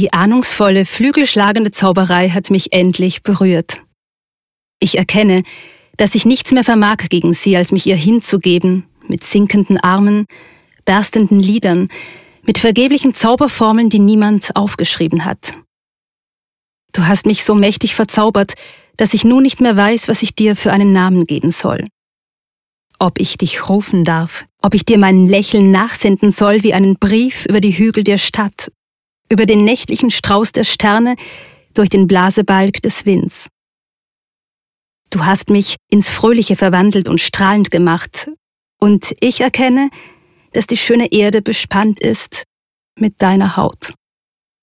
Die ahnungsvolle, flügelschlagende Zauberei hat mich endlich berührt. Ich erkenne, dass ich nichts mehr vermag gegen sie, als mich ihr hinzugeben, mit sinkenden Armen, berstenden Lidern, mit vergeblichen Zauberformeln, die niemand aufgeschrieben hat. Du hast mich so mächtig verzaubert, dass ich nun nicht mehr weiß, was ich dir für einen Namen geben soll. Ob ich dich rufen darf, ob ich dir mein Lächeln nachsenden soll wie einen Brief über die Hügel der Stadt, über den nächtlichen Strauß der Sterne, durch den Blasebalg des Winds. Du hast mich ins Fröhliche verwandelt und strahlend gemacht, und ich erkenne, dass die schöne Erde bespannt ist mit deiner Haut.